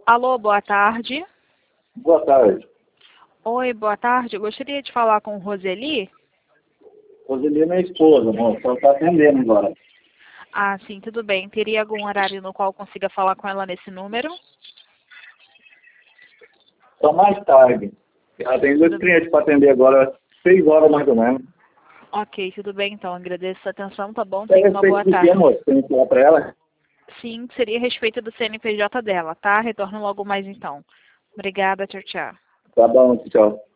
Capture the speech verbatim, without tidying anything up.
Alô, boa tarde. Boa tarde. Oi, boa tarde. Eu gostaria de falar com Roseli. Roseli é minha esposa, moça. Ela está atendendo agora. Ah, sim, tudo bem. Teria algum horário no qual eu consiga falar com ela nesse número? Só mais tarde. Ela tem dois Tudo... clientes para atender agora, seis horas mais ou menos. Ok, tudo bem então. Agradeço a atenção, tá bom? É Tenha uma boa respeito do tarde. que, moça? Tem que falar para ela? Sim, seria a respeito do C N P J dela, tá? Retorno logo mais então. Obrigada, tchau, tchau. Tá bom, tchau.